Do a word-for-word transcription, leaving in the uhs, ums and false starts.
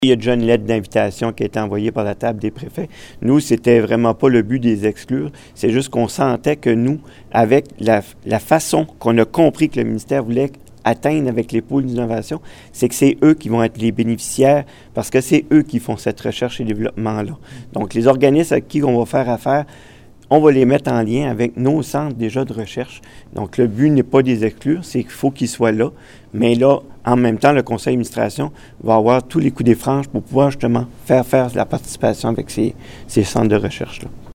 Il y a déjà une lettre d'invitation qui a été envoyée par la table des préfets. Nous, c'était vraiment pas le but de les exclure. C'est juste qu'on sentait que nous, avec la, la façon qu'on a compris que le ministère voulait atteindre avec les pôles d'innovation, c'est que c'est eux qui vont être les bénéficiaires parce que c'est eux qui font cette recherche et développement-là. Donc, les organismes avec qui on va faire affaire, on va les mettre en lien avec nos centres déjà de recherche. Donc, le but n'est pas de les exclure, c'est qu'il faut qu'ils soient là. Mais là, en même temps, le conseil d'administration va avoir tous les coups des franges pour pouvoir justement faire faire la participation avec ces, ces centres de recherche-là.